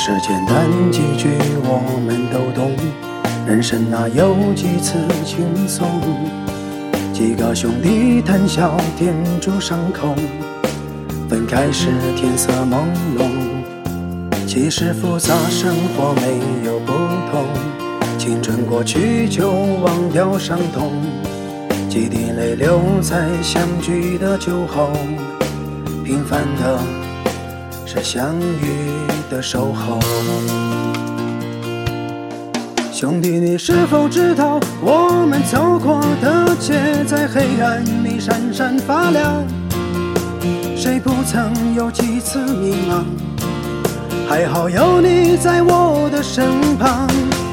是简单几句我们都懂，人生哪有几次轻松？几个兄弟谈笑填住伤口，分开时天色朦胧。其实复杂生活没有不同，青春过去就忘掉伤痛，几滴泪流在相聚的酒后，平凡的是相遇的守候。兄弟，你是否知道我们走过的街在黑暗里闪闪发亮？谁不曾有几次迷茫？还好有你在我的身旁，